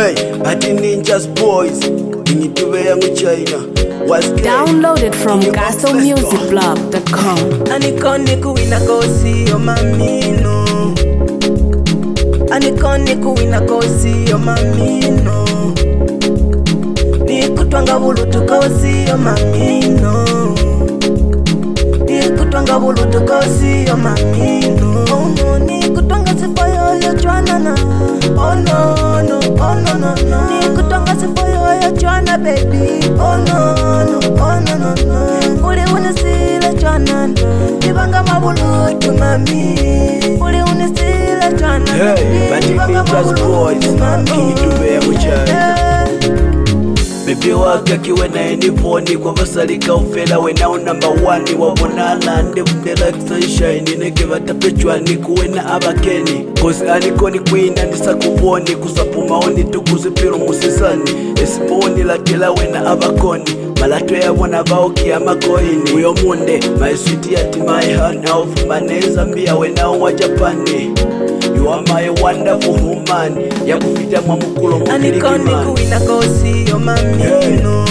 Hey, Bati Ninjas boys, Ingituve yangu China. Downloaded from GastroMusicBlog.com. Anikoni kuwina kosi yo mamino. Anikoni kuwina kosi yo mamino. Nikutwanga bulutu kosi yo mamino. Nikutwanga bulutu kosi yo mamino. Oh no, nikutwanga sifoyo yo chwanana. Oh no, no, oh no, no, no. Nikutwanga sifoyo yo chwana baby. Oh no, no, oh no, no, no. Uli unisile chwanana. Nibanga mabulutu mami. Uli unisile chwanana. Hey, Bati Ninjas boys, Ingituve yangu China. Baby wake akiwe na eniponi kwa vasalika ufela wenao number 1 wabonala nde mde like sunshine nege vatapechwani kuwena abakeni cause anikoni kuina nisakuboni kusapumaoni tukuzipiru musisani esimoni latela wena abakoni malato yabona baokia makoini uyo munde my sweet at my hand of maneza mbia wenao wa Japani. You are my wonderful woman. Yakufita mwa mukulu mukiriki man. Anikoni kuwina kosi yo mamino.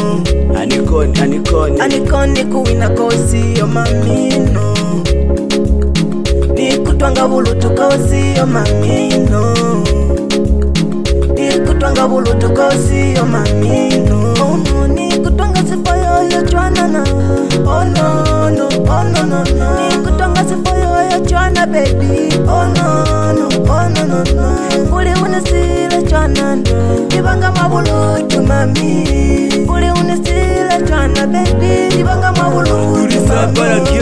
Anikoni kuwina kosi yo mamino. Nikutwanga bulutu kosi yo mamino. Nikutwanga bulutu kosi yo mamino. Oh no, nikutwanga sifoyo yo chwanana. Oh no, no, oh no, no, no. Nikutwanga sifoyo yo chwana baby. Oh no, no, oh no, no, no. Uli unisile chwanana. Nibanga mabulutu mami. Uli unisile chwana baby. Nibanga mabulutu mami.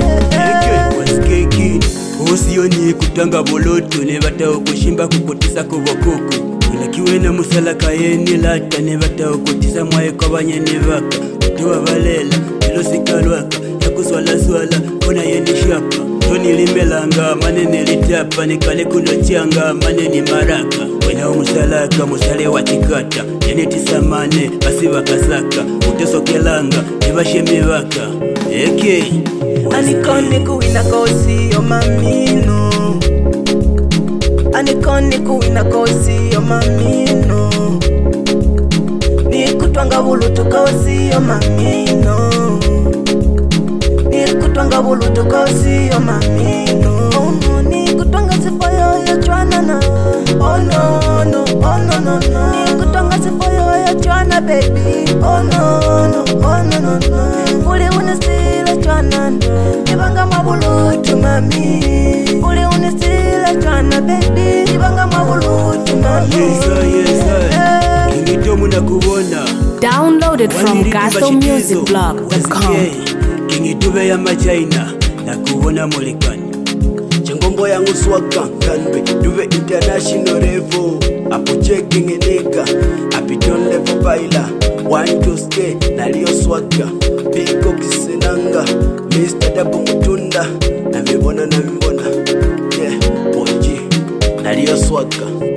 Osiyoni kutanga boloto ne batao kushimba kukotisa kubokoko Unakiwe na musala kayeni lata ne batao kutisa mwae kwa banyene baka Tuwa balela, ilo sikalwaka Yakuswala swala, kona yeni shapa Toni limelanga, manene litapa Nikale kuno chianga, maneni maraka Wena umusalaka, musale watikata Yeni tisamane, basi bakasaka Uteso kelanga, nibasheme baka Eke Anikoni kuwina kosi yo mamino. Anikoni kuwina kosi yo mamino. Nikutwanga bulutu kosi yo mamino. Nikutwanga bulutu kosi yo mamino. Oh no, nikutwanga sifoyo yo chwanana. Oh no, no, oh no, no, no. Nikutwanga sifoyo yo chwana baby. Oh no, no, oh no, no, no. Uli unisile chwanana. Nibanga mabulutu mami. Uli unisile chwana baby. Nibanga mabulutu mami. Yes, Kingitomu na kubona Downloaded from GastroMusicBlog.com. Kingituve ya machaina na kubona molikani Chengombo yangu swaka kanbe Duve international level Apo checking nigga Apiton level baila 1 to stay Nalio swaka Piko kisenanga Mr. Dabu mutunda Na mbona Yeah, Bonji Nalio swaka